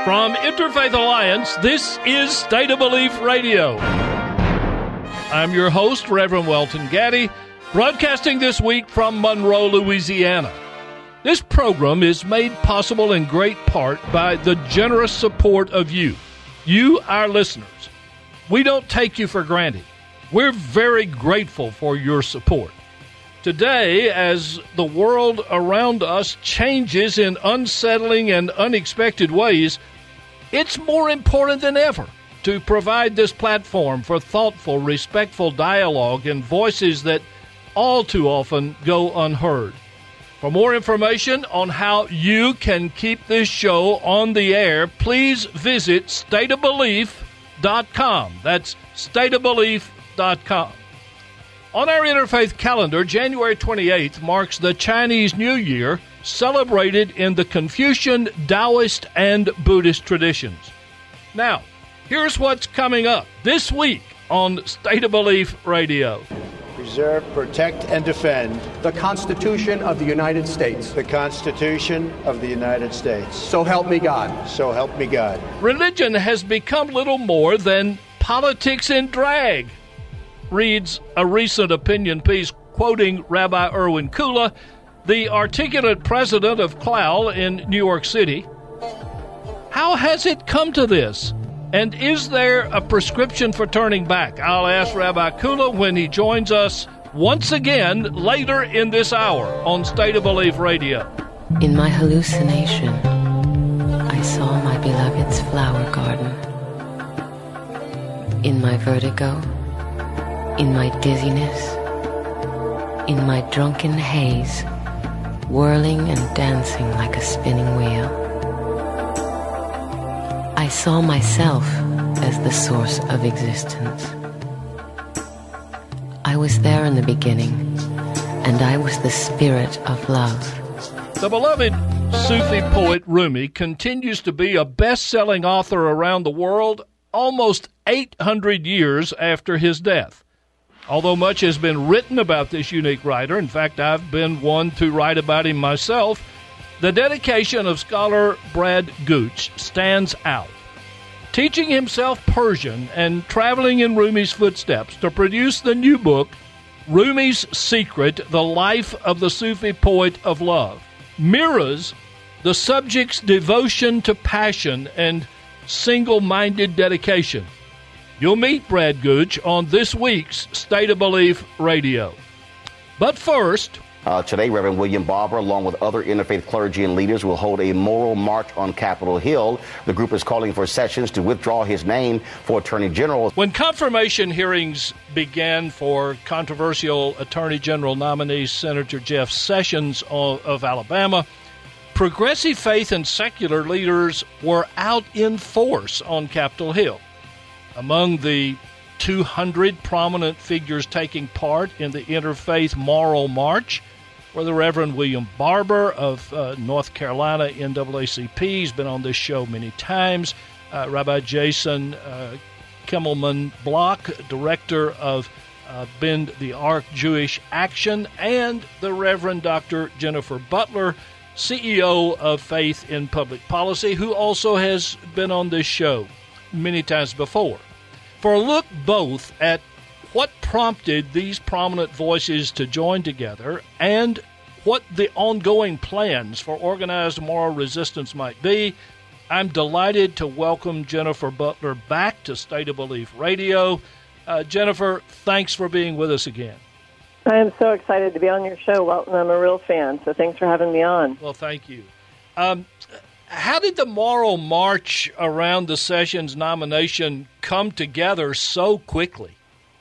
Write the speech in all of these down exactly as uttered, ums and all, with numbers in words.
From Interfaith Alliance, this is State of Belief Radio. I'm your host, Reverend Welton Gaddy, broadcasting this week from Monroe, Louisiana. This program is made possible in great part by the generous support of you, you, our listeners. We don't take you for granted. We're very grateful for your support. Today, as the world around us changes in unsettling and unexpected ways, it's more important than ever to provide this platform for thoughtful, respectful dialogue and voices that all too often go unheard. For more information on how you can keep this show on the air, please visit state of belief dot com. That's state of belief dot com. On our interfaith calendar, January twenty-eighth marks the Chinese New Year, celebrated in the Confucian, Taoist, and Buddhist traditions. Now, here's what's coming up this week on State of Belief Radio. Preserve, protect, and defend the Constitution of the United States. The Constitution of the United States. So help me God. So help me God. Religion has become little more than politics in drag, reads a recent opinion piece quoting Rabbi Erwin Kula, the articulate president of C L A L in New York City. How has it come to this? And is there a prescription for turning back? I'll ask Rabbi Kula when he joins us once again later in this hour on State of Belief Radio. In my hallucination, I saw my beloved's flower garden. In my vertigo, in my dizziness, in my drunken haze, whirling and dancing like a spinning wheel, I saw myself as the source of existence. I was there in the beginning, and I was the spirit of love. The beloved Sufi poet Rumi continues to be a best-selling author around the world almost eight hundred years after his death. Although much has been written about this unique writer, in fact, I've been one to write about him myself, the dedication of scholar Brad Gooch stands out. Teaching himself Persian and traveling in Rumi's footsteps to produce the new book, Rumi's Secret, The Life of the Sufi Poet of Love, mirrors the subject's devotion to passion and single-minded dedication. You'll meet Brad Gooch on this week's State of Belief Radio. But first, Uh, today, Reverend William Barber, along with other interfaith clergy and leaders, will hold a moral march on Capitol Hill. The group is calling for Sessions to withdraw his name for Attorney General. When confirmation hearings began for controversial Attorney General nominee Senator Jeff Sessions of, of Alabama, progressive faith and secular leaders were out in force on Capitol Hill. Among the two hundred prominent figures taking part in the Interfaith Moral March were the Reverend William Barber of uh, North Carolina N double A C P. He's been on this show many times. Uh, Rabbi Jason uh, Kimmelman Block, director of uh, Bend the Ark Jewish Action, and the Reverend Doctor Jennifer Butler, C E O of Faith in Public Policy, who also has been on this show many times before. For a look both at what prompted these prominent voices to join together and what the ongoing plans for organized moral resistance might be, I'm delighted to welcome Jennifer Butler back to State of Belief Radio. Uh, Jennifer, thanks for being with us again. I am so excited to be on your show, Welton. I'm a real fan, so thanks for having me on. Well, thank you. Um, how did the moral march around the Sessions nomination come together so quickly?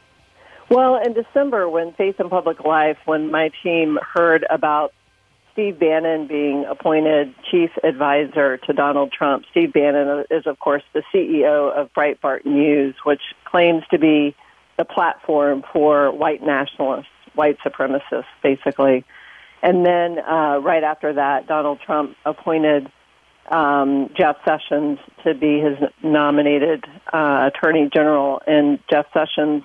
Well, in December, when Faith in Public Life, when my team heard about Steve Bannon being appointed chief advisor to Donald Trump, Steve Bannon is, of course, the C E O of Breitbart News, which claims to be the platform for white nationalists, white supremacists, basically. And then uh, right after that, Donald Trump appointed um, Jeff Sessions to be his nominated uh, attorney general. And Jeff Sessions,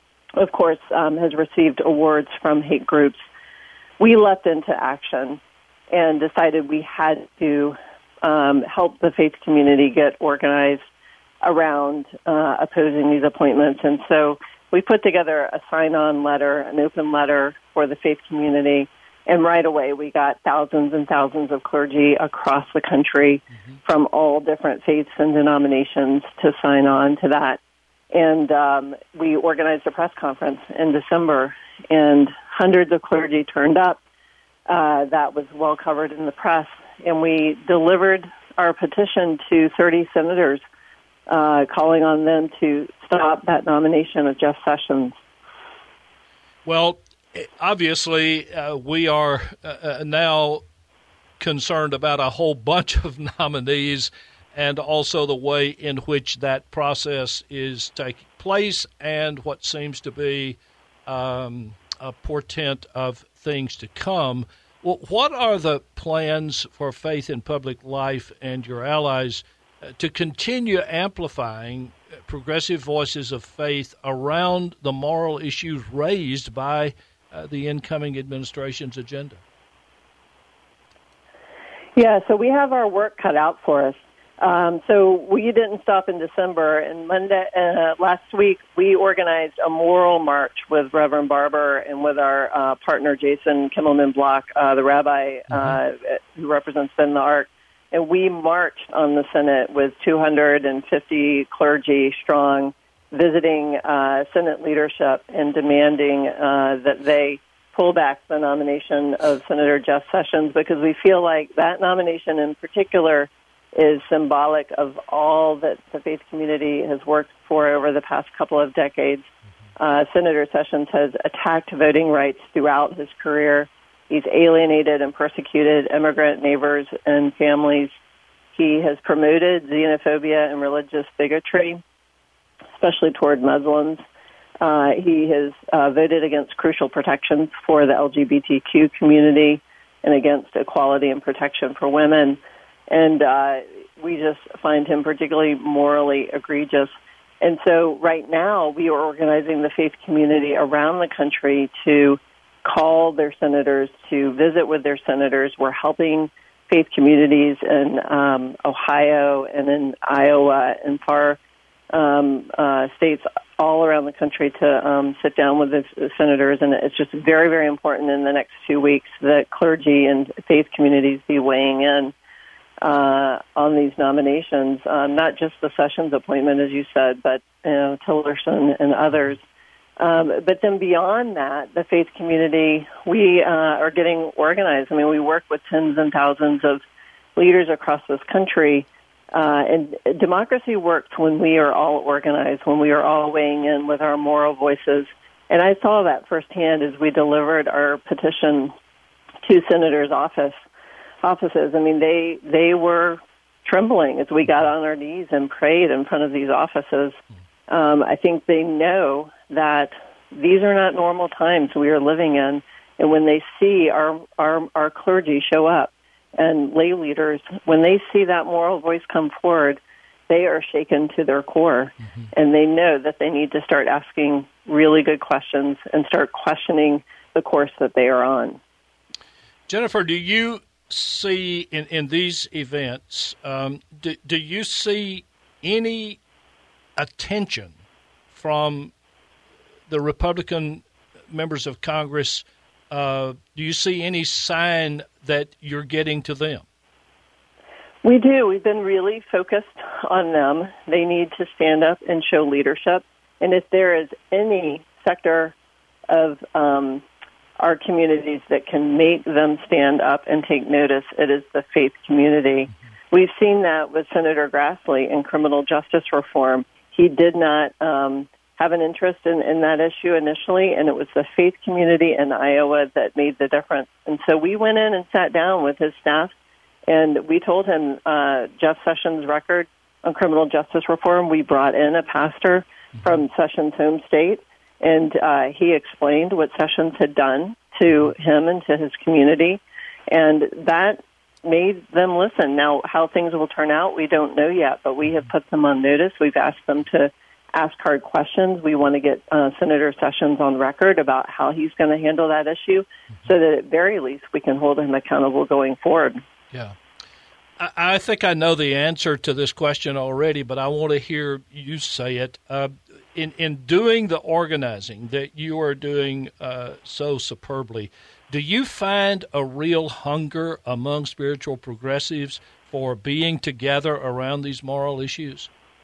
of course, um, has received awards from hate groups. We leapt into action and decided we had to um, help the faith community get organized around uh, opposing these appointments. And so we put together a sign-on letter, an open letter for the faith community, and right away we got thousands and thousands of clergy across the country mm-hmm. from all different faiths and denominations to sign on to that. And um, we organized a press conference in December, and hundreds of clergy turned up. Uh, that was well covered in the press, and we delivered our petition to thirty senators, uh, calling on them to stop that nomination of Jeff Sessions. Well, obviously, uh, we are uh, now concerned about a whole bunch of nominees and also the way in which that process is taking place and what seems to be um, a portent of things to come. Well, what are the plans for Faith in Public Life and your allies uh, to continue amplifying progressive voices of faith around the moral issues raised by uh, the incoming administration's agenda? Yeah, so we have our work cut out for us. Um, so we didn't stop in December, and Monday uh, last week we organized a moral march with Reverend Barber and with our uh, partner Jason Kimmelman Block, uh, the rabbi uh, mm-hmm. who represents Ben the Ark, and we marched on the Senate with two hundred fifty clergy strong, visiting uh, Senate leadership and demanding uh, that they pull back the nomination of Senator Jeff Sessions, because we feel like that nomination in particular is symbolic of all that the faith community has worked for over the past couple of decades. Uh, Senator Sessions has attacked voting rights throughout his career. He's alienated and persecuted immigrant neighbors and families. He has promoted xenophobia and religious bigotry, especially toward Muslims. Uh, he has uh, voted against crucial protections for the L G B T Q community and against equality and protection for women. And uh, we just find him particularly morally egregious. And so right now we are organizing the faith community around the country to call their senators, to visit with their senators. We're helping faith communities in um, Ohio and in Iowa and far um, uh, states all around the country to um, sit down with the, the senators. And it's just very, very important in the next few weeks that clergy and faith communities be weighing in Uh, on these nominations, um, not just the Sessions appointment, as you said, but you know, Tillerson and others. Um, but then beyond that, the faith community, we uh, are getting organized. I mean, we work with tens and thousands of leaders across this country, uh, and democracy works when we are all organized, when we are all weighing in with our moral voices. And I saw that firsthand as we delivered our petition to Senator's office. offices. I mean, they they were trembling as we got on our knees and prayed in front of these offices. Um, I think they know that these are not normal times we are living in, and when they see our our, our clergy show up and lay leaders, when they see that moral voice come forward, they are shaken to their core, mm-hmm. and they know that they need to start asking really good questions and start questioning the course that they are on. Jennifer, do you see in, in these events, um, do, do you see any attention from the Republican members of Congress? Uh, do you see any sign that you're getting to them? We do. We've been really focused on them. They need to stand up and show leadership. And if there is any sector of um our communities that can make them stand up and take notice, it is the faith community. Mm-hmm. We've seen that with Senator Grassley in criminal justice reform. He did not um, have an interest in, in that issue initially, and it was the faith community in Iowa that made the difference. And so we went in and sat down with his staff, and we told him uh, Jeff Sessions' record on criminal justice reform. We brought in a pastor mm-hmm. from Sessions' home state, and uh, he explained what Sessions had done to him and to his community, and that made them listen. Now, how things will turn out, we don't know yet, but we have put them on notice. We've asked them to ask hard questions. We want to get uh, Senator Sessions on record about how he's going to handle that issue, mm-hmm. so that at very least we can hold him accountable going forward. Yeah. I, I think I know the answer to this question already, but I want to hear you say it. Uh, in, in doing the organizing that you are doing uh, so superbly, do you find a real hunger among spiritual progressives for being together around these moral issues?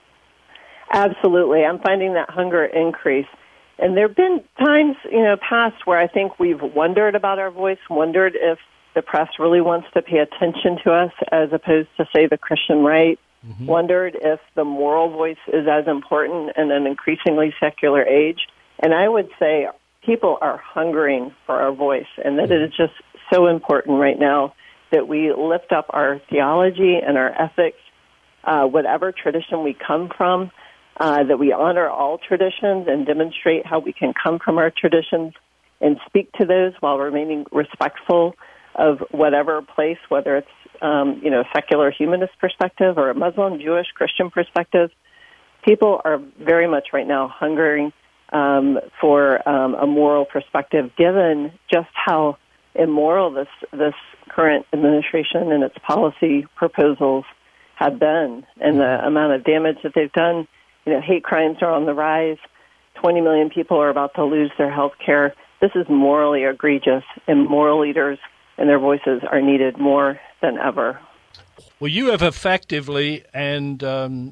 Absolutely. I'm finding that hunger increase. And there have been times, you know, past where I think we've wondered about our voice, wondered if the press really wants to pay attention to us as opposed to, say, the Christian right, mm-hmm. wondered if the moral voice is as important in an increasingly secular age. And I would say people are hungering for our voice, and that it is just so important right now that we lift up our theology and our ethics, uh, whatever tradition we come from, uh, that we honor all traditions and demonstrate how we can come from our traditions and speak to those while remaining respectful of whatever place, whether it's, um, you know, secular humanist perspective or a Muslim, Jewish, Christian perspective. People are very much right now hungering um, for um, a moral perspective, given just how immoral this this current administration and its policy proposals have been, and the amount of damage that they've done. You know, hate crimes are on the rise. twenty million people are about to lose their health care. This is morally egregious, and moral leaders and their voices are needed more than ever. Well, you have effectively and um,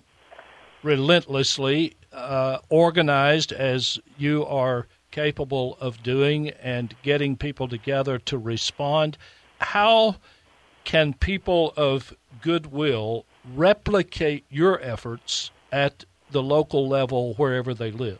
relentlessly uh, organized, as you are capable of doing, and getting people together to respond. How can people of goodwill replicate your efforts at the local level wherever they live?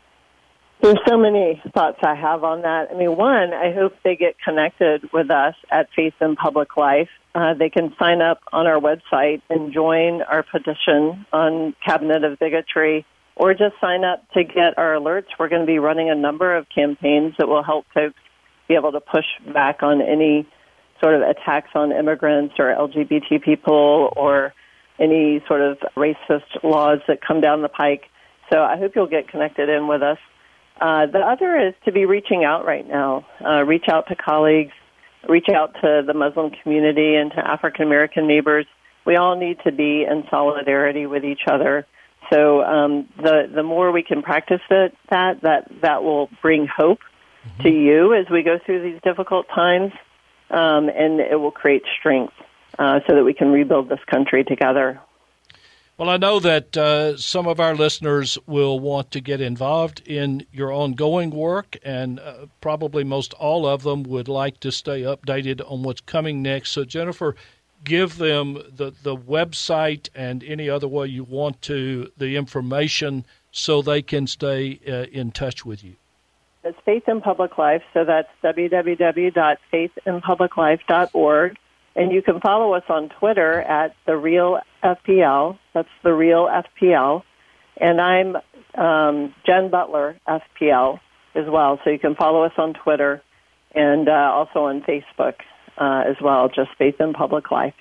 There's so many thoughts I have on that. I mean, one, I hope they get connected with us at Faith in Public Life. Uh, they can sign up on our website and join our petition on Cabinet of Bigotry, or just sign up to get our alerts. We're going to be running a number of campaigns that will help folks be able to push back on any sort of attacks on immigrants or L G B T people or any sort of racist laws that come down the pike. So I hope you'll get connected in with us. Uh, the other is to be reaching out right now. Uh, reach out to colleagues, reach out to the Muslim community and to African-American neighbors. We all need to be in solidarity with each other. So um, the the more we can practice it, that that that will bring hope mm-hmm. to you as we go through these difficult times, um, and it will create strength uh, so that we can rebuild this country together. Well, I know that uh, some of our listeners will want to get involved in your ongoing work, and uh, probably most all of them would like to stay updated on what's coming next. So, Jennifer, give them the, the website and any other way you want to, the information, so they can stay uh, in touch with you. It's Faith in Public Life, so that's w w w dot faith in public life dot org. And you can follow us on Twitter at The Real F P L. That's The Real F P L. And I'm um, Jen Butler, F P L, as well. So you can follow us on Twitter and uh, also on Facebook uh, as well, just Faith in Public Life.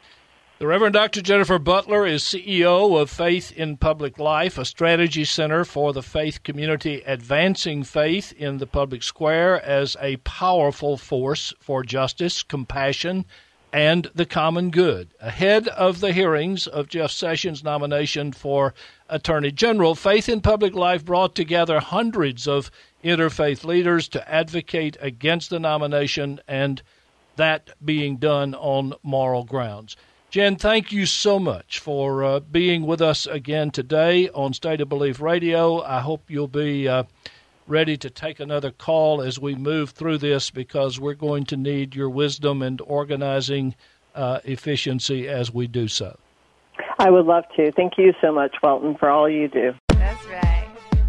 The Reverend Doctor Jennifer Butler is C E O of Faith in Public Life, a strategy center for the faith community, advancing faith in the public square as a powerful force for justice, compassion, and the common good. Ahead of the hearings of Jeff Sessions' nomination for Attorney General, Faith in Public Life brought together hundreds of interfaith leaders to advocate against the nomination, and that being done on moral grounds. Jen, thank you so much for uh, being with us again today on State of Belief Radio. I hope you'll be uh, ready to take another call as we move through this, because we're going to need your wisdom and organizing uh, efficiency as we do so. I would love to. Thank you so much, Welton, for all you do. That's right.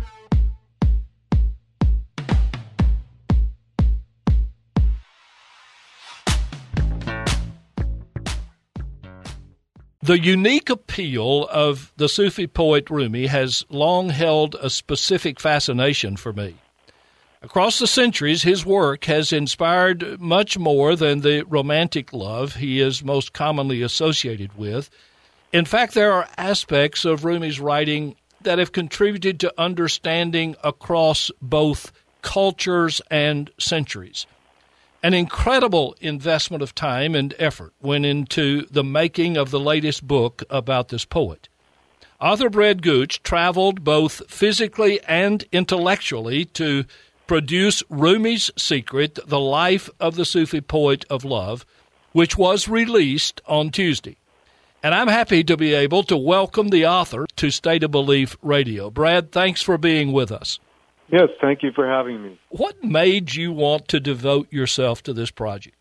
The unique appeal of the Sufi poet Rumi has long held a specific fascination for me. Across the centuries, his work has inspired much more than the romantic love he is most commonly associated with. In fact, there are aspects of Rumi's writing that have contributed to understanding across both cultures and centuries. An incredible investment of time and effort went into the making of the latest book about this poet. Author Brad Gooch traveled both physically and intellectually to produce Rumi's Secret, The Life of the Sufi Poet of Love, which was released on Tuesday. And I'm happy to be able to welcome the author to State of Belief Radio. Brad, thanks for being with us. Yes, thank you for having me. What made you want to devote yourself to this project?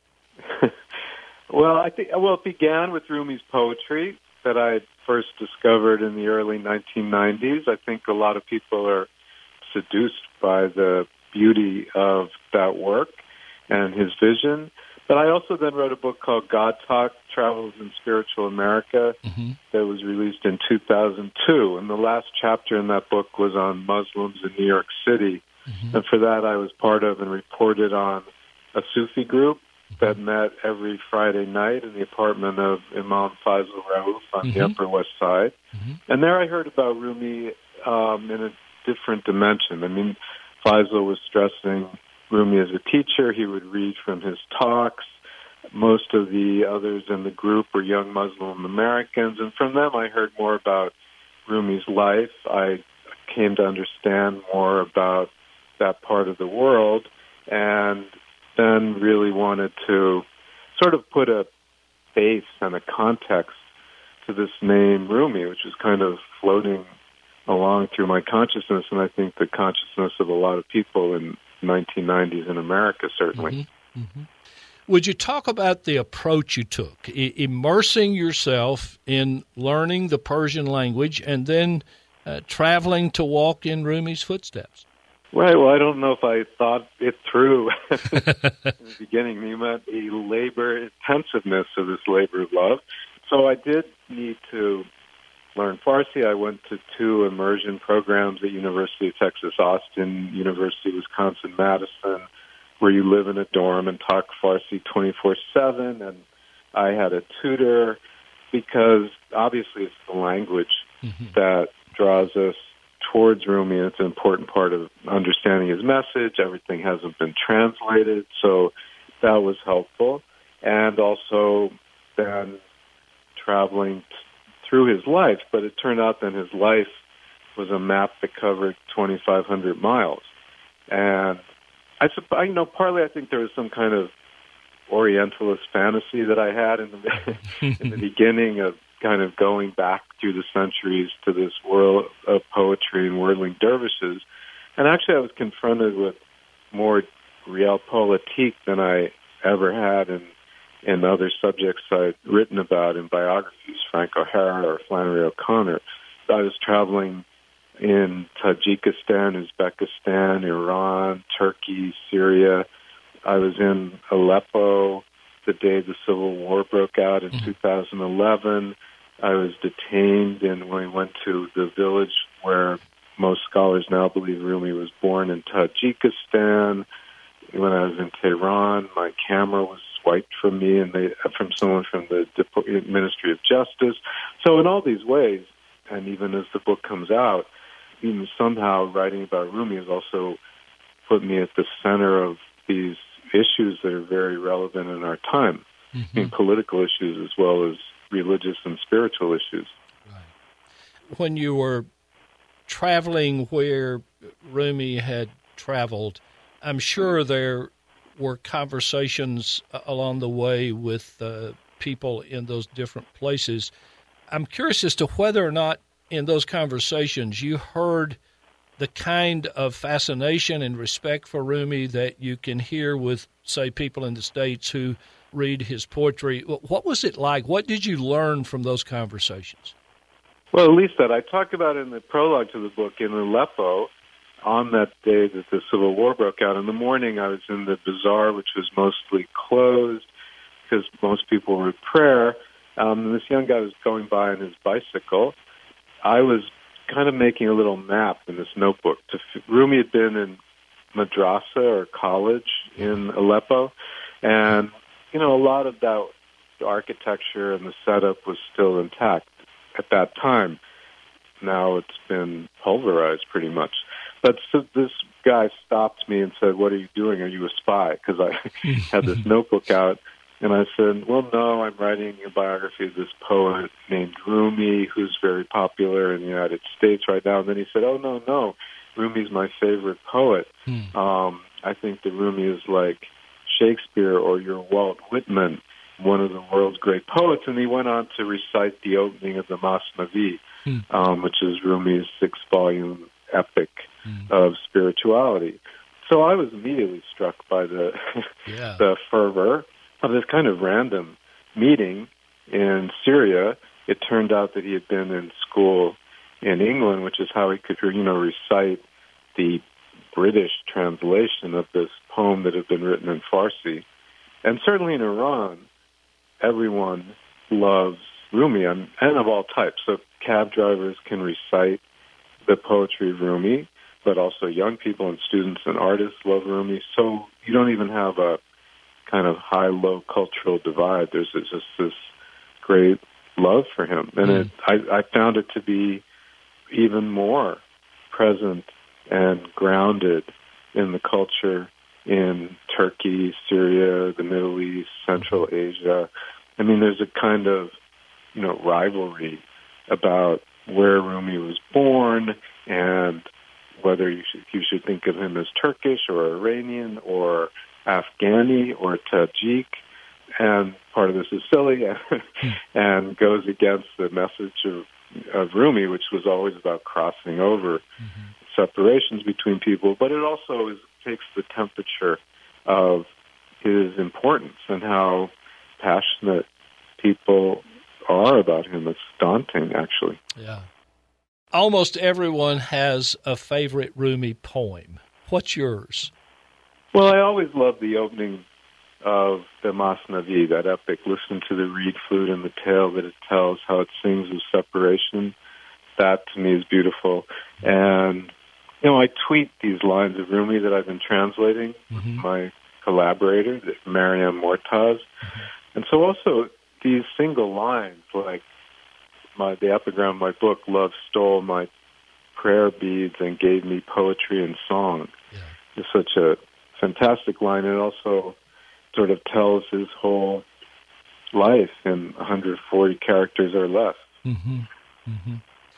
well, I think well, it began with Rumi's poetry that I first discovered in the early nineteen nineties. I think a lot of people are seduced by the beauty of that work and his vision. But I also then wrote a book called God Talk, Travels in Spiritual America, mm-hmm. that was released in two thousand two. And the last chapter in that book was on Muslims in New York City. Mm-hmm. And for that, I was part of and reported on a Sufi group mm-hmm. that met every Friday night in the apartment of Imam Faisal Rauf on mm-hmm. the Upper West Side. Mm-hmm. And there I heard about Rumi um, in a different dimension. I mean, Faisal was stressing Rumi as a teacher. He would read from his talks. Most of the others in the group were young Muslim Americans, and from them I heard more about Rumi's life. I came to understand more about that part of the world, and then really wanted to sort of put a face and a context to this name Rumi, which was kind of floating along through my consciousness, and I think the consciousness of a lot of people in nineteen nineties in America, certainly. Mm-hmm. Mm-hmm. Would you talk about the approach you took, I- immersing yourself in learning the Persian language and then uh, traveling to walk in Rumi's footsteps? Right. Well, I don't know if I thought it through in the beginning. You meant the labor intensiveness of this labor of love. So I did need to learn Farsi. I went to two immersion programs at University of Texas, Austin, University of Wisconsin-Madison, where you live in a dorm and talk Farsi twenty-four seven. And I had a tutor because obviously it's the language mm-hmm. that draws us towards Rumi. It's an important part of understanding his message. Everything hasn't been translated, so that was helpful. And also then traveling t- through his life, but it turned out that his life was a map that covered twenty-five hundred miles. And I, I you know, partly I think there was some kind of Orientalist fantasy that I had in the in the beginning of kind of going back through the centuries to this world of poetry and whirling dervishes. And actually I was confronted with more realpolitik than I ever had in in other subjects I'd written about in biographies, Frank O'Hara or Flannery O'Connor. I was traveling in Tajikistan, Uzbekistan, Iran, Turkey, Syria. I was in Aleppo the day the Civil War broke out in mm-hmm. two thousand eleven. I was detained and when we went to the village where most scholars now believe Rumi was born in Tajikistan. When I was in Tehran, my camera was swiped from me and they, from someone from the Ministry of Justice. So in all these ways, and even as the book comes out, even somehow writing about Rumi has also put me at the center of these issues that are very relevant in our time, mm-hmm. in political issues as well as religious and spiritual issues. Right. When you were traveling where Rumi had traveled, I'm sure there were conversations along the way with uh, people in those different places. I'm curious as to whether or not in those conversations you heard the kind of fascination and respect for Rumi that you can hear with, say, people in the States who read his poetry. What was it like? What did you learn from those conversations? Well, at least that I talk about in the prologue to the book in Aleppo. On that day that the Civil War broke out, in the morning I was in the bazaar, which was mostly closed because most people were at prayer. Um, and this young guy was going by on his bicycle. I was kind of making a little map in this notebook. To, Rumi had been in madrasa or college in Aleppo, and you know a lot of that architecture and the setup was still intact at that time. Now it's been pulverized pretty much. But so this guy stopped me and said, "What are you doing? Are you a spy?" Because I had this notebook out. And I said, well, no, I'm writing a biography of this poet named Rumi, who's very popular in the United States right now. And then he said, oh, no, no, Rumi's my favorite poet. Hmm. Um, I think that Rumi is like Shakespeare or your Walt Whitman, one of the world's great poets. And he went on to recite the opening of the Masnavi, hmm. um, which is Rumi's six-volume epic hmm. of spirituality. So I was immediately struck by the yeah. the fervor of this kind of random meeting in Syria. It turned out that he had been in school in England, which is how he could, you know, recite the British translation of this poem that had been written in Farsi. And certainly in Iran, everyone loves Rumi, and of all types. So cab drivers can recite the poetry of Rumi, but also young people and students and artists love Rumi. So you don't even have a kind of high-low cultural divide. There's just this great love for him. And mm. it, I, I found it to be even more present and grounded in the culture in Turkey, Syria, the Middle East, Central Asia. I mean, there's a kind of, you know, rivalry about where Rumi was born and whether you should, you should think of him as Turkish or Iranian or Afghani or Tajik, and part of this is silly and goes against the message of, of Rumi, which was always about crossing over mm-hmm. separations between people, but it also is, takes the temperature of his importance and how passionate people are about him. It's daunting, actually. Yeah. Almost everyone has a favorite Rumi poem. What's yours? Well, I always love the opening of the Masnavi, that epic. Listen to the reed flute and the tale that it tells, how it sings of separation. That, to me, is beautiful. And, you know, I tweet these lines of Rumi that I've been translating mm-hmm. with my collaborator, Mariam Mortaz. Mm-hmm. And so also these single lines, like my the epigram of my book, Love Stole My Prayer Beads and Gave Me Poetry and Song, yeah. is such a fantastic line. It also sort of tells his whole life in one hundred forty characters or less. Mm-hmm. Mm-hmm.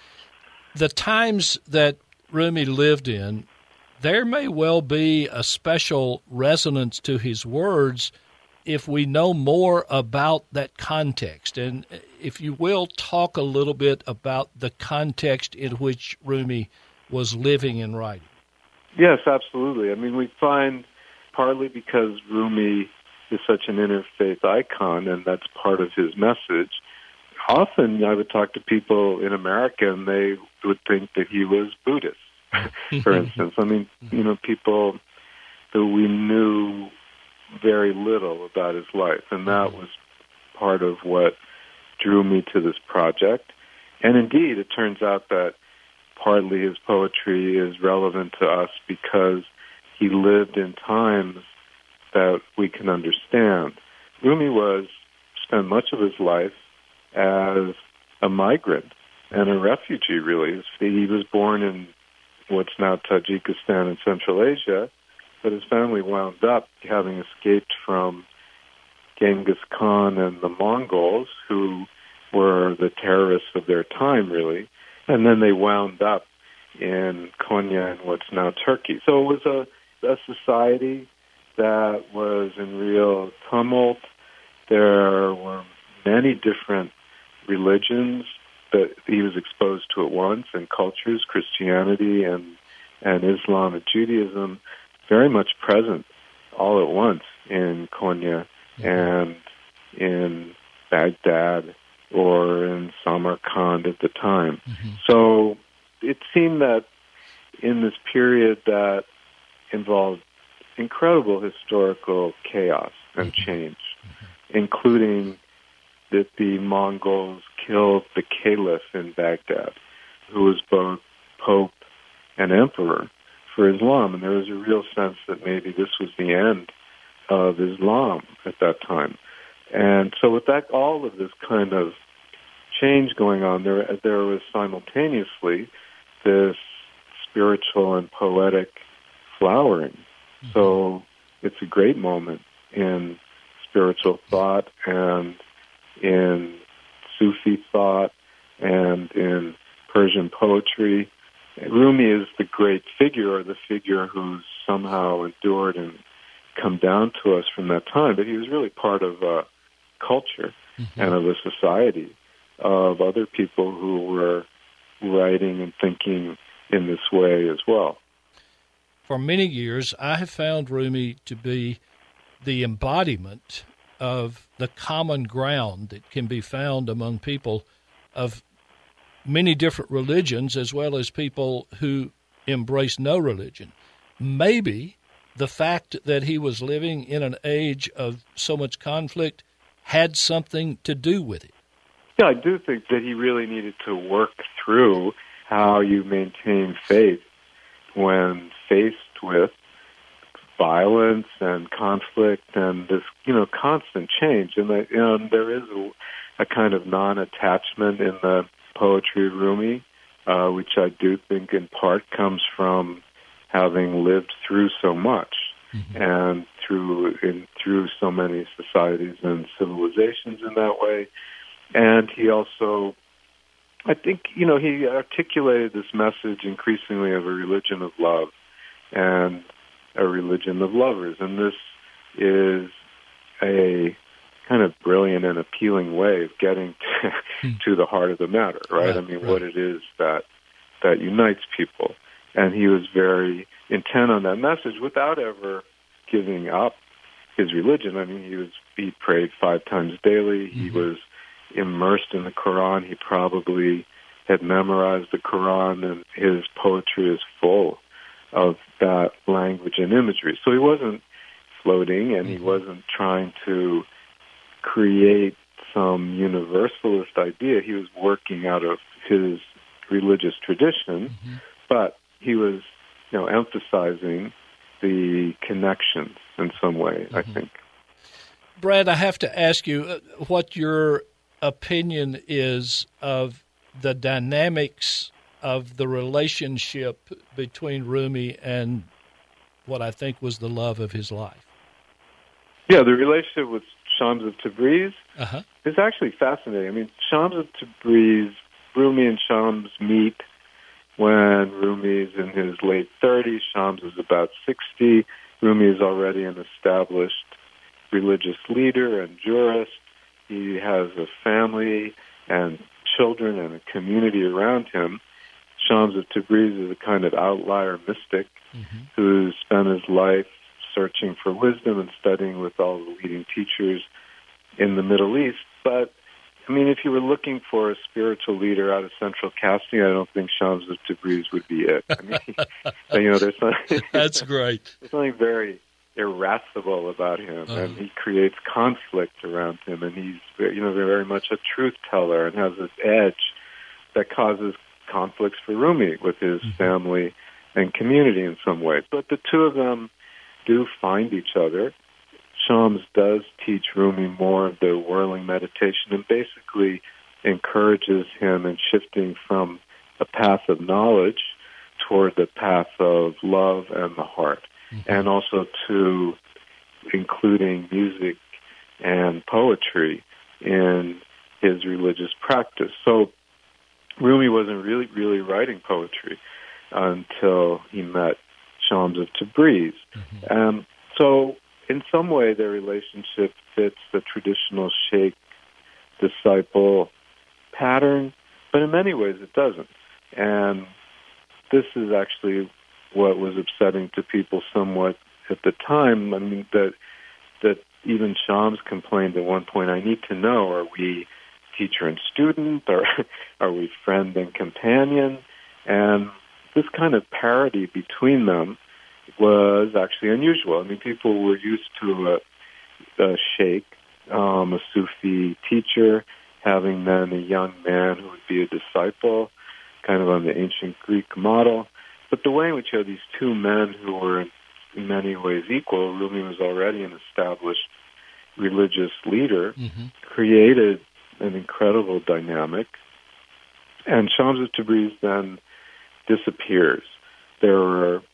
The times that Rumi lived in, there may well be a special resonance to his words if we know more about that context. And if you will, talk a little bit about the context in which Rumi was living and writing. Yes, absolutely. I mean, we find partly because Rumi is such an interfaith icon, and that's part of his message. Often I would talk to people in America, and they would think that he was Buddhist, for instance. I mean, you know, people that we knew very little about his life, and that was part of what drew me to this project. And indeed, it turns out that partly his poetry is relevant to us because he lived in times that we can understand. Rumi was spent much of his life as a migrant and a refugee, really. He was born in what's now Tajikistan in Central Asia, but his family wound up having escaped from Genghis Khan and the Mongols, who were the terrorists of their time, really. And then they wound up in Konya in what's now Turkey. So it was a, a society that was in real tumult. There were many different religions that he was exposed to at once, and cultures, Christianity and, and Islam and Judaism, very much present all at once in Konya mm-hmm. and in Baghdad or in Samarkand at the time. Mm-hmm. So it seemed that in this period that involved incredible historical chaos and mm-hmm. change, mm-hmm. including that the Mongols killed the caliph in Baghdad, who was both pope and emperor for Islam. And there was a real sense that maybe this was the end of Islam at that time. And so with that, all of this kind of change going on, there, there was simultaneously this spiritual and poetic flowering. Mm-hmm. So it's a great moment in spiritual thought and in Sufi thought and in Persian poetry. Rumi is the great figure, or the figure who's somehow endured and come down to us from that time, but he was really part of a culture mm-hmm. and of a society of other people who were writing and thinking in this way as well. For many years, I have found Rumi to be the embodiment of the common ground that can be found among people of many different religions, as well as people who embrace no religion. Maybe the fact that he was living in an age of so much conflict had something to do with it. Yeah, I do think that he really needed to work through how you maintain faith when faced with violence and conflict and this, you know, constant change. And, the, you know, there is a, a kind of non-attachment in the poetry of Rumi, uh, which I do think in part comes from having lived through so much mm-hmm. and through in, through so many societies and civilizations in that way. And he also, I think, you know, he articulated this message increasingly of a religion of love and a religion of lovers. And this is a kind of brilliant and appealing way of getting to, to the heart of the matter, right? right I mean, right. what it is that that unites people. And he was very intent on that message without ever giving up his religion. I mean, he was he prayed five times daily. Mm-hmm. He was immersed in the Quran. He probably had memorized the Quran, and his poetry is full of that language and imagery. So he wasn't floating, and he wasn't trying to create some universalist idea. He was working out of his religious tradition, mm-hmm. but he was, you know, emphasizing the connections in some way, mm-hmm. I think. Brad, I have to ask you what your opinion is of the dynamics of the relationship between Rumi and what I think was the love of his life. Yeah, the relationship with Shams of Tabriz uh-huh. is actually fascinating. I mean, Shams of Tabriz, Rumi and Shams meet when Rumi is in his late thirties. Shams is about sixty. Rumi is already an established religious leader and jurist. He has a family and children and a community around him. Shams of Tabriz is a kind of outlier mystic mm-hmm. who spent his life searching for wisdom and studying with all the leading teachers in the Middle East. But, I mean, if you were looking for a spiritual leader out of central casting, I don't think Shams of Tabriz would be it. I mean, you know, there's something, That's great. There's something very irascible about him, uh-huh. and he creates conflict around him, and he's, you know, very much a truth teller and has this edge that causes conflicts for Rumi with his mm-hmm. family and community in some ways. But the two of them do find each other. Shams does teach Rumi more of the whirling meditation and basically encourages him in shifting from a path of knowledge toward the path of love and the heart, mm-hmm. and also to including music and poetry in his religious practice. So Rumi wasn't really, really writing poetry until he met Shams of Tabriz. Mm-hmm. Um, so in some way, their relationship fits the traditional sheikh-disciple pattern, but in many ways it doesn't. And this is actually what was upsetting to people somewhat at the time. I mean, that that even Shams complained at one point, I need to know, are we teacher and student, or are we friend and companion? And this kind of parity between them was actually unusual. I mean, people were used to a, a sheikh, um, a Sufi teacher, having then a young man who would be a disciple, kind of on the ancient Greek model. But the way in which you had these two men who were in many ways equal, Rumi was already an established religious leader, mm-hmm. created an incredible dynamic. And Shams of Tabriz then disappears. There were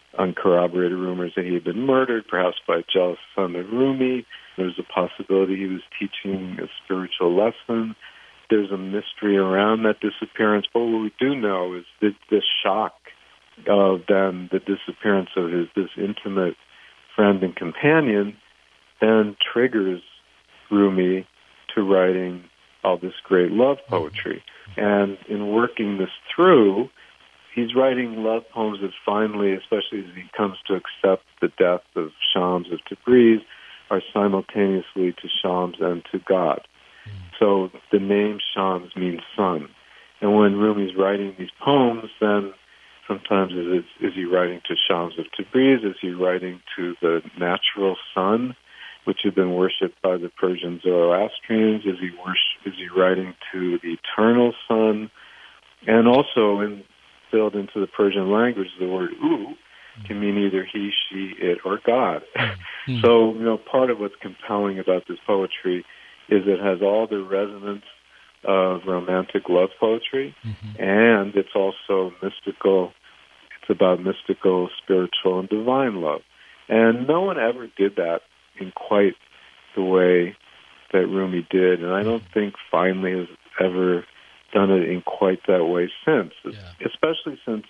uncorroborated rumors that he had been murdered, perhaps by a jealous son of Rumi. There's a possibility he was teaching a spiritual lesson. There's a mystery around that disappearance. But what we do know is that the shock of then the disappearance of his this intimate friend and companion then triggers Rumi to writing all this great love poetry. And in working this through, he's writing love poems that finally, especially as he comes to accept the death of Shams of Tabriz, are simultaneously to Shams and to God. So the name Shams means sun. And when Rumi's writing these poems, then sometimes is, is he writing to Shams of Tabriz? Is he writing to the natural sun, which had been worshipped by the Persian Zoroastrians? Is he worship, is he writing to the eternal sun? And also, in, built into the Persian language, the word "u" can mean either he, she, it, or God. Mm-hmm. So, you know, part of what's compelling about this poetry is it has all the resonance of romantic love poetry, mm-hmm. and it's also mystical. It's about mystical, spiritual, and divine love. And no one ever did that in quite the way that Rumi did, and I don't think finally has ever done it in quite that way since, yeah. especially since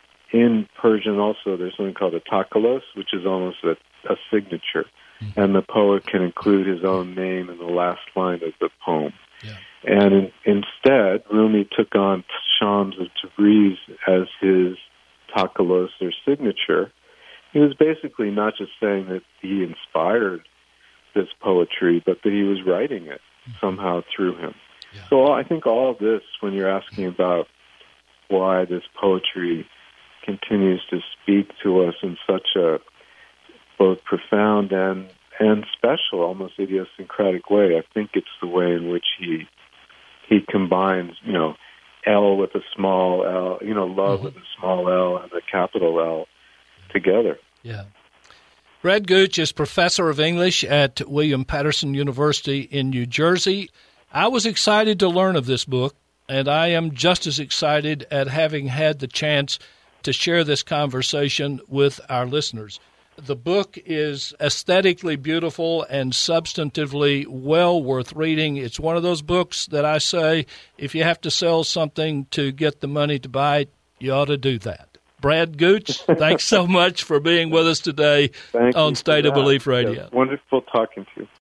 in Persian also there's something called a takalos, which is almost a, a signature, mm-hmm. and the poet can include his own name in the last line of the poem. Yeah. And in, instead, Rumi took on Shams of Tabriz as his takalos, or signature. He was basically not just saying that he inspired this poetry, but that he was writing it mm-hmm. somehow through him. Yeah. So I think all of this, when you're asking about why this poetry continues to speak to us in such a both profound and and special, almost idiosyncratic way, I think it's the way in which he he combines, you know, L with a small L, you know, love mm-hmm. with a small L and a capital L together. Yeah. Brad Gooch is professor of English at William Patterson University in New Jersey. I was excited to learn of this book, and I am just as excited at having had the chance to share this conversation with our listeners. The book is aesthetically beautiful and substantively well worth reading. It's one of those books that I say, if you have to sell something to get the money to buy it, you ought to do that. Brad Gooch, thanks so much for being with us today Thank on State of Belief Radio. Yeah, wonderful talking to you.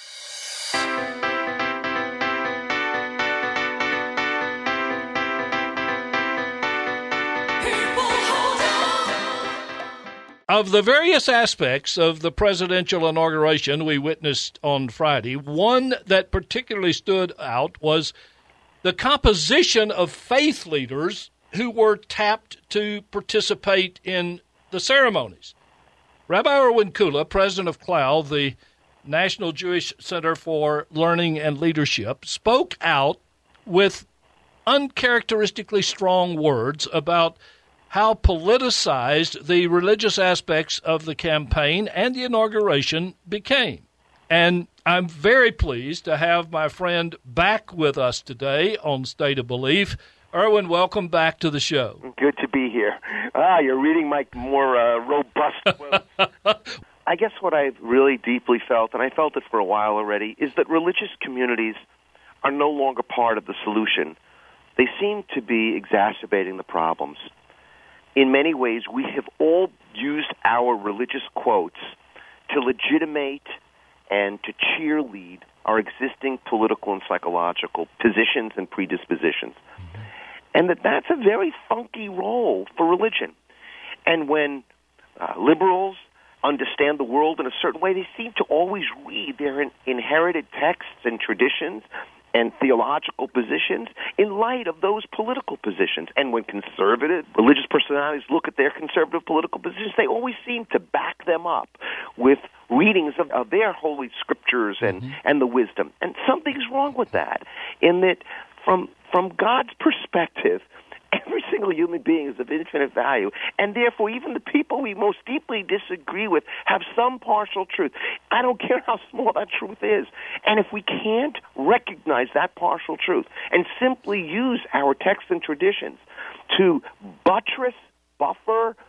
Of the various aspects of the presidential inauguration we witnessed on Friday, one that particularly stood out was the composition of faith leaders who were tapped to participate in the ceremonies. Rabbi Irwin Kula, president of C L A L, the National Jewish Center for Learning and Leadership, spoke out with uncharacteristically strong words about how politicized the religious aspects of the campaign and the inauguration became. And I'm very pleased to have my friend back with us today on State of Belief. Irwin, welcome back to the show. Good to be here. Ah, you're reading my more uh, robust quotes. I guess what I've really deeply felt, and I felt it for a while already, is that religious communities are no longer part of the solution. They seem to be exacerbating the problems. In many ways, we have all used our religious quotes to legitimate and to cheerlead our existing political and psychological positions and predispositions. Mm-hmm. And that that's a very funky role for religion. And when uh, liberals understand the world in a certain way, they seem to always read their in- inherited texts and traditions and theological positions in light of those political positions. And when conservative religious personalities look at their conservative political positions, they always seem to back them up with readings of, of their holy scriptures and, mm-hmm. and the wisdom. And something's wrong with that, in that from from God's perspective, every single human being is of infinite value, and therefore even the people we most deeply disagree with have some partial truth. I don't care how small that truth is. And if we can't recognize that partial truth and simply use our texts and traditions to buttress, buffer,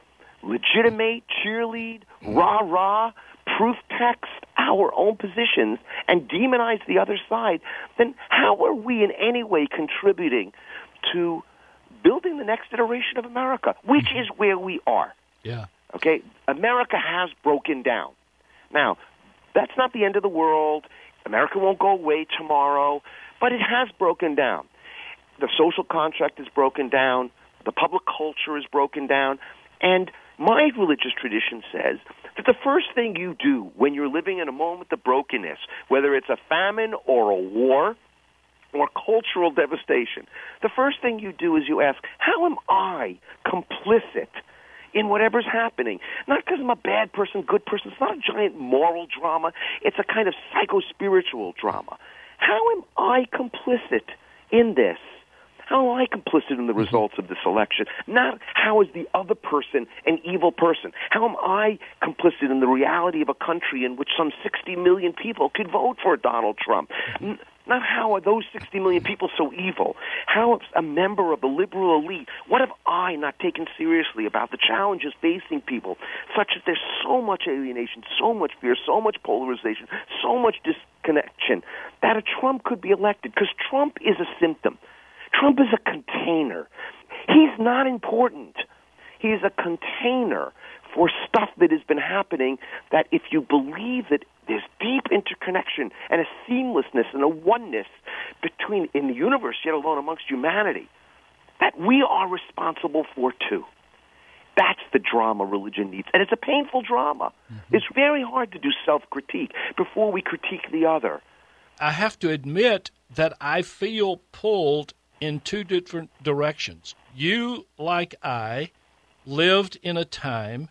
legitimate, cheerlead, rah-rah, proof text our own positions and demonize the other side, then how are we in any way contributing to building the next iteration of America, which is where we are? Yeah. Okay? America has broken down. Now, that's not the end of the world. America won't go away tomorrow, but it has broken down. The social contract is broken down. The public culture is broken down. And my religious tradition says that the first thing you do when you're living in a moment of brokenness, whether it's a famine or a war or cultural devastation, the first thing you do is you ask, how am I complicit in whatever's happening? Not because I'm a bad person, good person. It's not a giant moral drama. It's a kind of psycho-spiritual drama. How am I complicit in this? How am I complicit in the results of this election? Not how is the other person an evil person. How am I complicit in the reality of a country in which some sixty million people could vote for Donald Trump? N- not how are those sixty million people so evil. How is a member of the liberal elite, what have I not taken seriously about the challenges facing people, such that there's so much alienation, so much fear, so much polarization, so much disconnection, that a Trump could be elected? Because Trump is a symptom. Trump is a container. He's not important. He's a container for stuff that has been happening that if you believe that there's deep interconnection and a seamlessness and a oneness between in the universe, yet alone amongst humanity, that we are responsible for too. That's the drama religion needs. And it's a painful drama. Mm-hmm. It's very hard to do self-critique before we critique the other. I have to admit that I feel pulled in two different directions. You, like I, lived in a time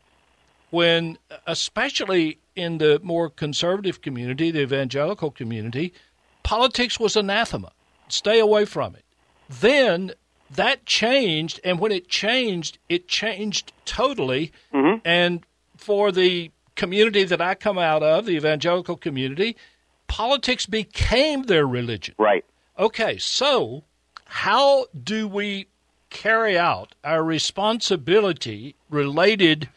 when, especially in the more conservative community, the evangelical community, politics was anathema. Stay away from it. Then that changed, and when it changed, it changed totally. Mm-hmm. And for the community that I come out of, the evangelical community, politics became their religion. Right. Okay, so how do we carry out our responsibility related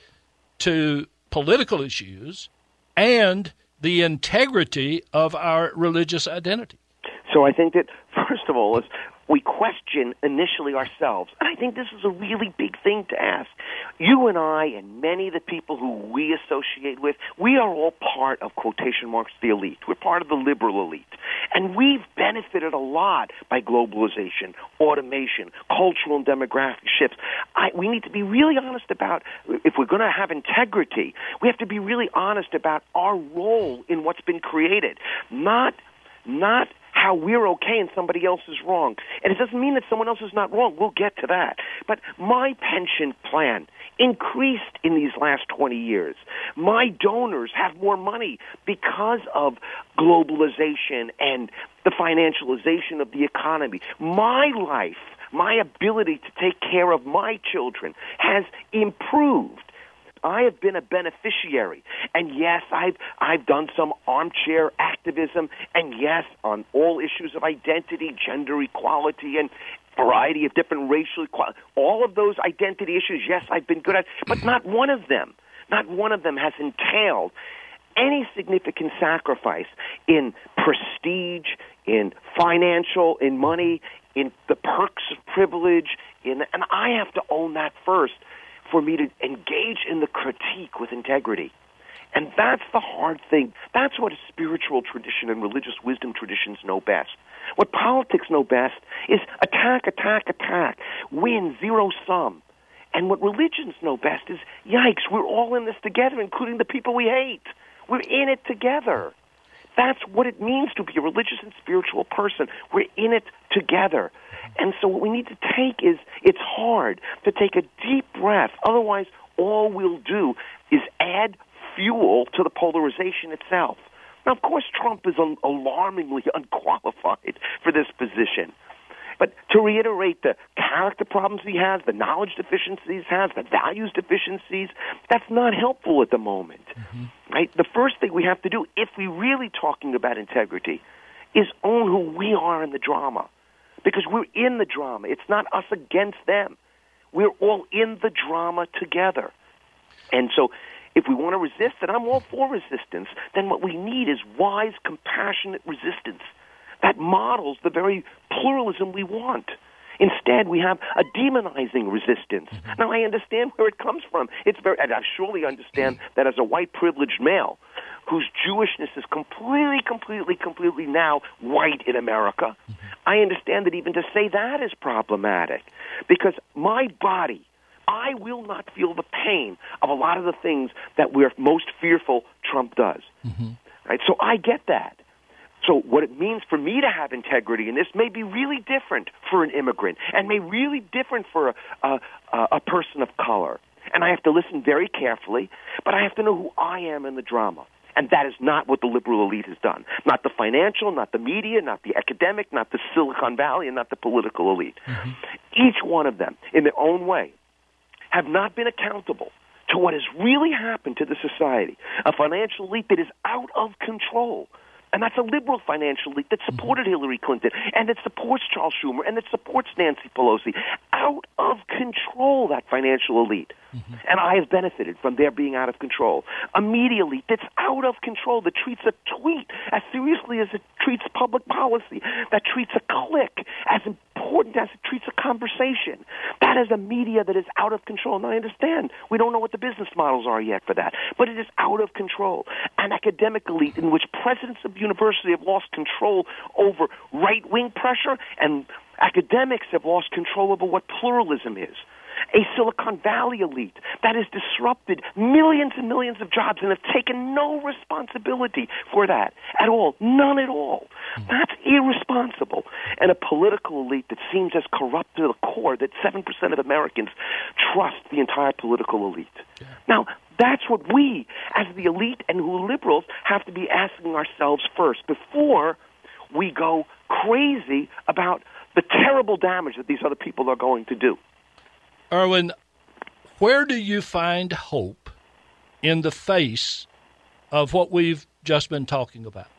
to political issues and the integrity of our religious identity? So I think that, first of all, is we question initially ourselves. And I think this is a really big thing to ask. You and I and many of the people who we associate with, we are all part of, quotation marks, the elite. We're part of the liberal elite. And we've benefited a lot by globalization, automation, cultural and demographic shifts. I, we need to be really honest about, if we're going to have integrity, we have to be really honest about our role in what's been created. Not, not how we're okay and somebody else is wrong. And it doesn't mean that someone else is not wrong. We'll get to that. But my pension plan increased in these last twenty years. My donors have more money because of globalization and the financialization of the economy. My life, my ability to take care of my children has improved. I have been a beneficiary. And yes, I've I've done some armchair activism, and yes, on all issues of identity, gender equality, and variety of different racial equality, all of those identity issues, yes, I've been good at, but not one of them, not one of them has entailed any significant sacrifice in prestige, in financial, in money, in the perks of privilege, in, and I have to own that first for me to engage in the critique with integrity. And that's the hard thing. That's what a spiritual tradition and religious wisdom traditions know best. What politics know best is attack, attack, attack, win, zero sum. And what religions know best is, yikes, we're all in this together, including the people we hate. We're in it together. That's what it means to be a religious and spiritual person. We're in it together. And so what we need to take is, it's hard to take a deep breath. Otherwise, all we'll do is add fuel to the polarization itself. Now, of course, Trump is un- alarmingly unqualified for this position. But to reiterate the character problems he has, the knowledge deficiencies he has, the values deficiencies, that's not helpful at the moment. Mm-hmm. Right? The first thing we have to do, if we're really talking about integrity, is own who we are in the drama. Because we're in the drama. It's not us against them. We're all in the drama together. And so if we want to resist, and I'm all for resistance, then what we need is wise, compassionate resistance that models the very pluralism we want. Instead, we have a demonizing resistance. Mm-hmm. Now, I understand where it comes from. It's very, and I surely understand that as a white privileged male whose Jewishness is completely, completely, completely now white in America, mm-hmm. I understand that even to say that is problematic because my body, I will not feel the pain of a lot of the things that we're most fearful Trump does. Mm-hmm. Right? So I get that. So what it means for me to have integrity in this may be really different for an immigrant and may really different for a, a, a person of color. And I have to listen very carefully, but I have to know who I am in the drama. And that is not what the liberal elite has done. Not the financial, not the media, not the academic, not the Silicon Valley, and not the political elite. Mm-hmm. Each one of them, in their own way, have not been accountable to what has really happened to the society. A financial elite that is out of control. And that's a liberal financial elite that supported mm-hmm. Hillary Clinton and that supports Charles Schumer and that supports Nancy Pelosi. Out of control, that financial elite. Mm-hmm. And I have benefited from their being out of control. A media elite that's out of control, that treats a tweet as seriously as it treats public policy, that treats a click as important as it treats a conversation. That is a media that is out of control. And I understand we don't know what the business models are yet for that, but it is out of control. An academic elite in which presidents of university have lost control over right-wing pressure and academics have lost control over what pluralism is. A Silicon Valley elite that has disrupted millions and millions of jobs and have taken no responsibility for that at all. None at all. That's irresponsible. And a political elite that seems as corrupt to the core that seven percent of Americans trust the entire political elite. Yeah. Now, that's what we, as the elite and who liberals, have to be asking ourselves first before we go crazy about the terrible damage that these other people are going to do. Erwin, where do you find hope in the face of what we've just been talking about?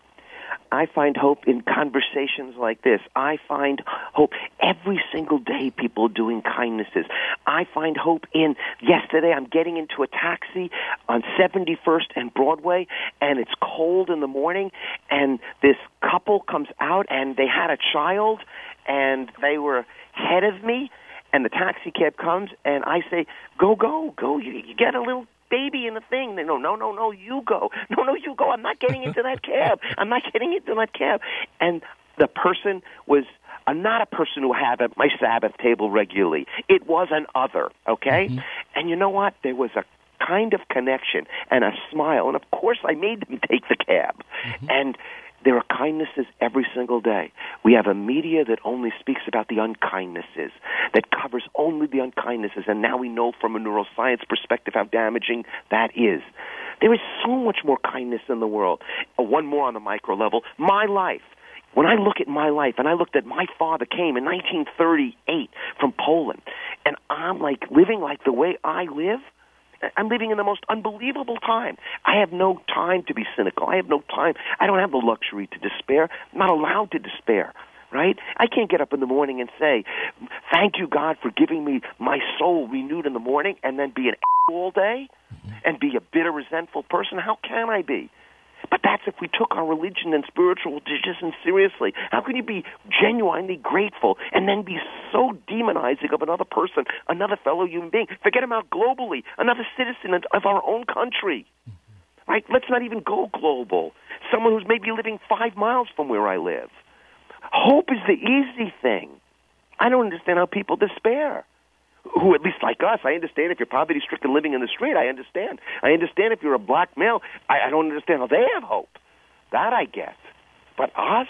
I find hope in conversations like this. I find hope every single day people are doing kindnesses. I find hope in, yesterday I'm getting into a taxi on seventy-first and Broadway, and it's cold in the morning, and this couple comes out, and they had a child, and they were ahead of me, and the taxi cab comes, and I say, go, go, go, you, you get a little baby in the thing. They go, no, no, no, you go. No, no, you go. I'm not getting into that cab. I'm not getting into that cab. And the person was uh, not a person who had at my Sabbath table regularly. It was an other, okay? Mm-hmm. And you know what? There was a kind of connection and a smile. And, of course, I made them take the cab. Mm-hmm. And there are kindnesses every single day. We have a media that only speaks about the unkindnesses, that covers only the unkindnesses, and now we know from a neuroscience perspective how damaging that is. There is so much more kindness in the world. Uh, one more on the micro level. My life. When I look at my life, and I looked at my father came in nineteen thirty-eight from Poland, and I'm like living like the way I live, I'm living in the most unbelievable time. I have no time to be cynical. I have no time. I don't have the luxury to despair. I'm not allowed to despair, right? I can't get up in the morning and say, thank you, God, for giving me my soul renewed in the morning, and then be an all day and be a bitter, resentful person. How can I be? But that's if we took our religion and spiritual traditions seriously. How can you be genuinely grateful and then be so demonizing of another person, another fellow human being? Forget him out globally, another citizen of our own country. Right? Let's not even go global. Someone who's maybe living five miles from where I live. Hope is the easy thing. I don't understand how people despair. Who, at least like us, I understand if you're poverty-stricken living in the street, I understand. I understand if you're a black male, I, I don't understand how they have hope. That I get. But us,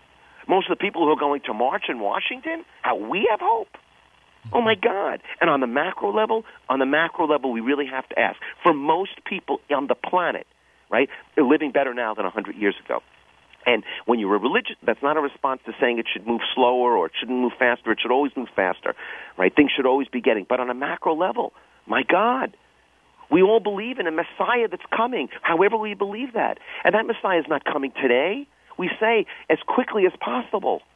most of the people who are going to march in Washington, how we have hope? Oh, my God. And on the macro level, on the macro level, we really have to ask. For most people on the planet, right, they're living better now than one hundred years ago. And when you're a religious, that's not a response to saying it should move slower or it shouldn't move faster. It should always move faster, right? Things should always be getting. But on a macro level, my God, we all believe in a Messiah that's coming, however we believe that. And that Messiah is not coming today. We say as quickly as possible.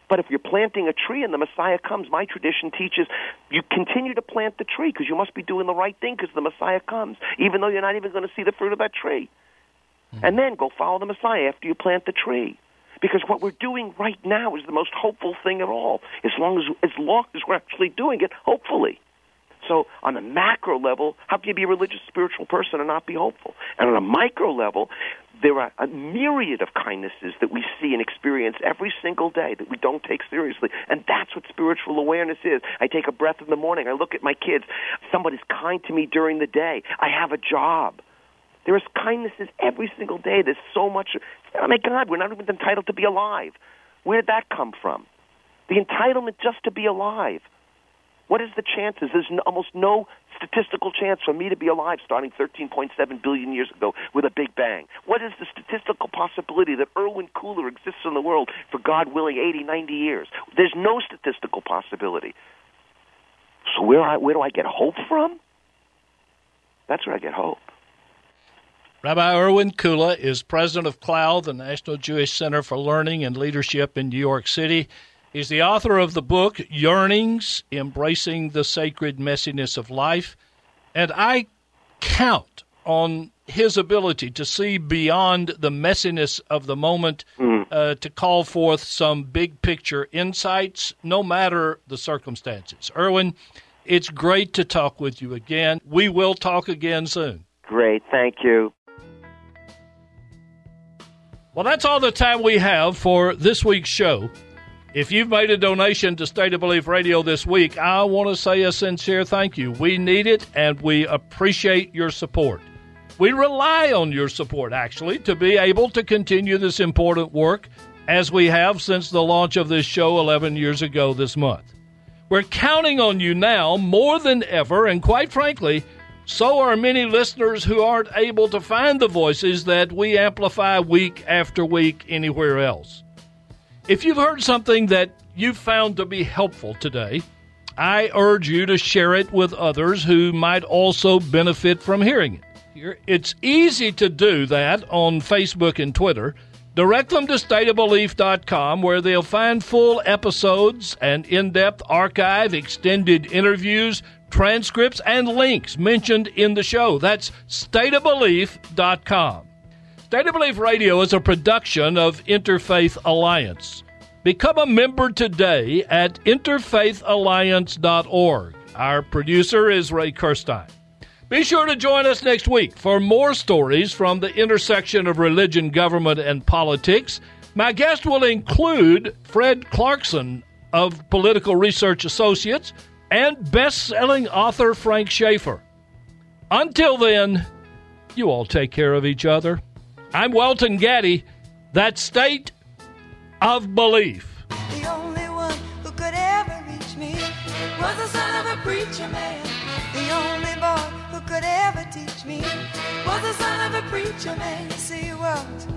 But if you're planting a tree and the Messiah comes, my tradition teaches you continue to plant the tree because you must be doing the right thing because the Messiah comes, even though you're not even going to see the fruit of that tree. Mm-hmm. And then go follow the Messiah after you plant the tree. Because what we're doing right now is the most hopeful thing at all, as long as, as long as we're actually doing it, hopefully. So on a macro level, how can you be a religious, spiritual person and not be hopeful? And on a micro level, there are a myriad of kindnesses that we see and experience every single day that we don't take seriously. And that's what spiritual awareness is. I take a breath in the morning. I look at my kids. Somebody's kind to me during the day. I have a job. There is kindnesses every single day. There's so much. Oh, my God, we're not even entitled to be alive. Where did that come from? The entitlement just to be alive. What is the chances? There's no, almost no statistical chance for me to be alive starting thirteen point seven billion years ago with a big bang. What is the statistical possibility that Erwin Cooler exists in the world for, God willing, eighty, ninety years? There's no statistical possibility. So where, I, where do I get hope from? That's where I get hope. Rabbi Erwin Kula is president of CLOW, the National Jewish Center for Learning and Leadership in New York City. He's the author of the book, Yearnings, Embracing the Sacred Messiness of Life. And I count on his ability to see beyond the messiness of the moment, mm. uh, to call forth some big-picture insights, no matter the circumstances. Erwin, it's great to talk with you again. We will talk again soon. Great. Thank you. Well, that's all the time we have for this week's show. If you've made a donation to State of Belief Radio this week, I want to say a sincere thank you. We need it, and we appreciate your support. We rely on your support, actually, to be able to continue this important work as we have since the launch of this show eleven years ago this month. We're counting on you now more than ever, and quite frankly, so are many listeners who aren't able to find the voices that we amplify week after week anywhere else. If you've heard something that you've found to be helpful today, I urge you to share it with others who might also benefit from hearing it. It's easy to do that on Facebook and Twitter. Direct them to state of belief dot com, where they'll find full episodes and in-depth archive, extended interviews, transcripts, and links mentioned in the show. That's state of belief dot com. State of Belief Radio is a production of Interfaith Alliance. Become a member today at interfaith alliance dot org. Our producer is Ray Kirstein. Be sure to join us next week for more stories from the intersection of religion, government, and politics. My guest will include Fred Clarkson of Political Research Associates and best-selling author Frank Schaeffer. Until then, you all take care of each other. I'm Welton Gaddy. That's State of Belief. The only one who could ever reach me was the son of a preacher man. The only boy who could ever teach me was the son of a preacher man. See what?